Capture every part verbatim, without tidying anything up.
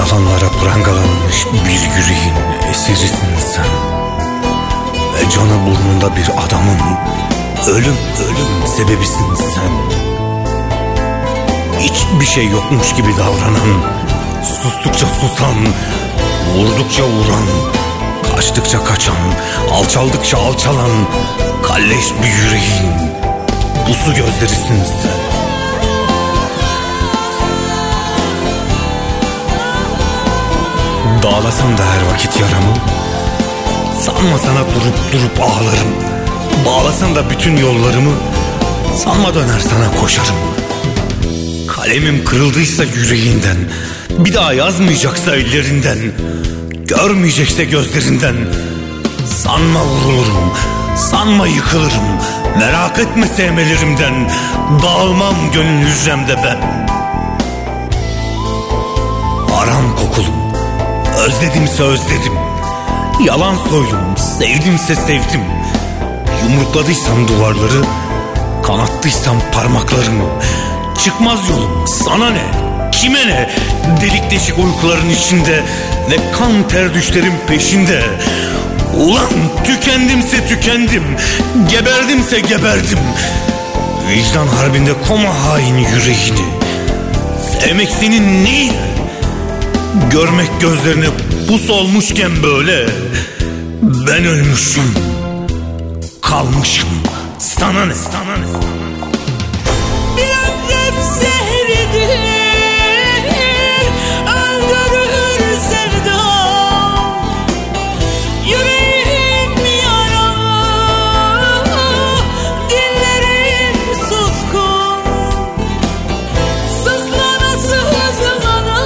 Yalanlara prangalanmış bir yüreğin esirisin sen. Ve canı burnunda bir adamın ölüm ölüm sebebisin sen. Hiçbir şey yokmuş gibi davranan, sustukça susan, vurdukça vuran, kaçtıkça kaçan, alçaldıkça alçalan kalleş bir yüreğin pusu gözlerisin sen. Dağlasam da her vakit yaramı, sanma sana durup durup ağlarım. Bağlasam da bütün yollarımı, sanma döner sana koşarım. Kalemim kırıldıysa yüreğinden, bir daha yazmayacaksa ellerinden, görmeyecekse gözlerinden, sanma vurulurum, sanma yıkılırım. Merak etme sevmelerimden, dağılmam gönül hücremde ben. Aram kokulum, özledimse özledim, yalan soylum, sevdimse sevdim. Yumrukladıysam duvarları, kanattıysam parmaklarımı, çıkmaz yolum sana ne, kime ne? Delik deşik uykuların içinde ve kan ter düşlerin peşinde. Ulan tükendimse tükendim, geberdimse geberdim. Vicdan harbinde koma hain yüreğini. Sevmek senin neyin? Görmek gözlerine pus olmuşken böyle. Ben ölmüşüm, kalmışım, sana ne, sana ne? Bir akrep zehridir, öldürür sevdam. Yüreğim yara, dillerim suskun. Sızlana sızlana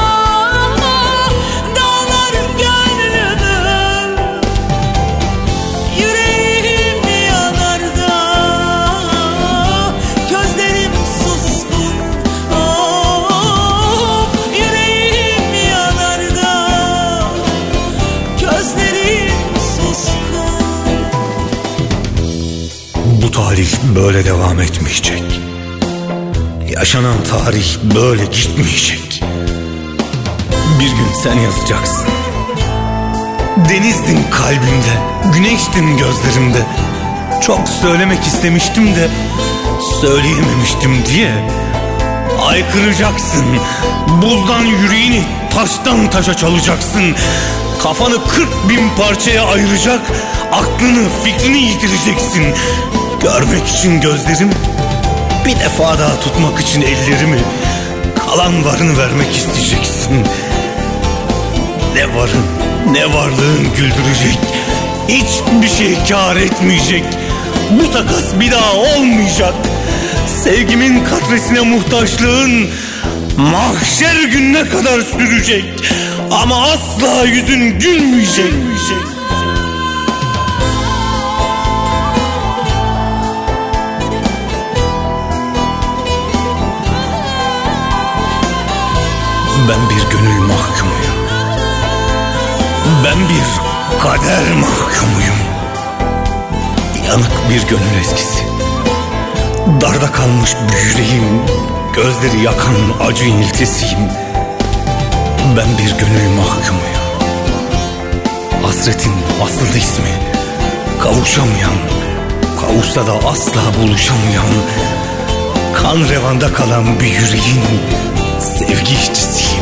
dağlar gönlümü. Yüreğim yanar da gözlerim suskun. Of, yüreğim yanar da gözlerim suskun. Bu tarih böyle devam etmeyecek. Yaşanan tarih böyle gitmeyecek. Bir gün sen yazacaksın. Denizdin kalbimde, güneştin gözlerimde. Çok söylemek istemiştim de söyleyememiştim diye haykıracaksın. Buzdan yüreğini taştan taşa çalacaksın. Kafanı kırk bin parçaya ayıracak, aklını fikrini yitireceksin. Görmek için gözlerim, bir defa daha tutmak için ellerimi, kalan varını vermek isteyeceksin. Ne varın ne varlığın güldürecek, hiçbir şey kâr etmeyecek. Bu takas bir daha olmayacak. Sevgimin katresine muhtaçlığın mahşer gününe kadar sürecek. Ama asla yüzün gülmeyecek. Ben bir gönül mahkumuyum. Ben bir kader mahkumuyum. Yanık bir gönül eskisi. Darda kalmış bir yüreğim, gözleri yakan acı iniltisiyim. Ben bir gönül mahkumuyum. Hasretin asıl ismi, kavuşamayan, kavuşsa da asla buluşamayan, kan revanda kalan bir yüreğin sevgi işçisiyim.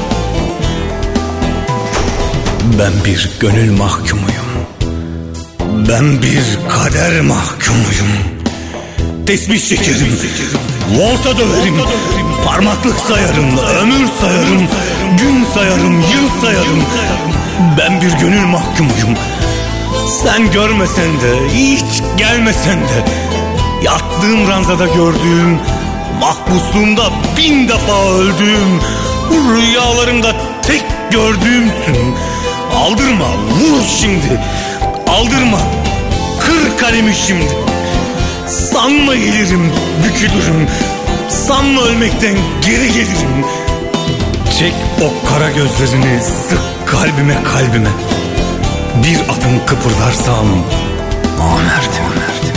Ben bir gönül mahkumuyum. Ben bir kader mahkumuyum. Tesbih çekerim, volta döverim, parmaklık sayarım, ömür sayarım, gün sayarım, yıl sayarım. Ben bir gönül mahkumuyum. Sen görmesen de, hiç gelmesen de, yattığım ranzada gördüğüm, mahpusluğumda bin defa öldüğüm, rüyalarımda tek gördüğümsün. Aldırma, vur şimdi, aldırma, kır kalemi şimdi. Sanma eğilirim, bükülürüm, sanma ölmekten geri gelirim. Çek o kara gözlerini, sık kalbime kalbime. Bir adım kıpırdarsam namerdim.